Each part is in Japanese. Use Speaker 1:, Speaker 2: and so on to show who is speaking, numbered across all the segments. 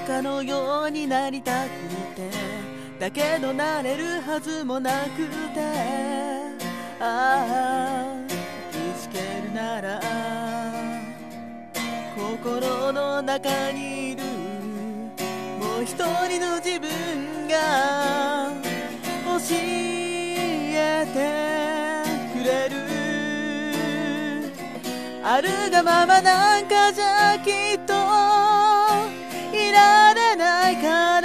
Speaker 1: かのようになりたくて、だけどなれるはずもなくて、ああ打ち消るなら心の中にいるもう一人の自分が教えてくれる。あるがままなんかじゃきっといられないから、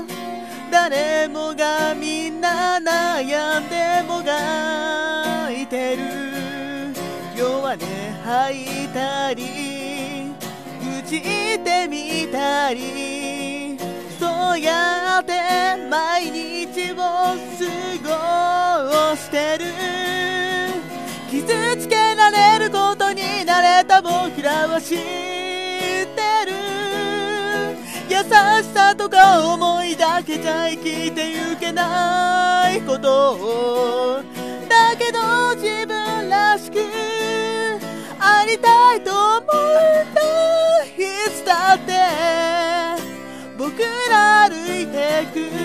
Speaker 1: 誰もがみんな悩んでもがいてる。弱音吐いたり愚痴ってみたり、そうやって毎日を過ごしてる。傷つけられることに慣れた僕らは知ってる。優しさとか思いだけじゃ生きてゆけないことを、だけど自分らしくありたいと思うんだ。いつだって僕ら歩いてく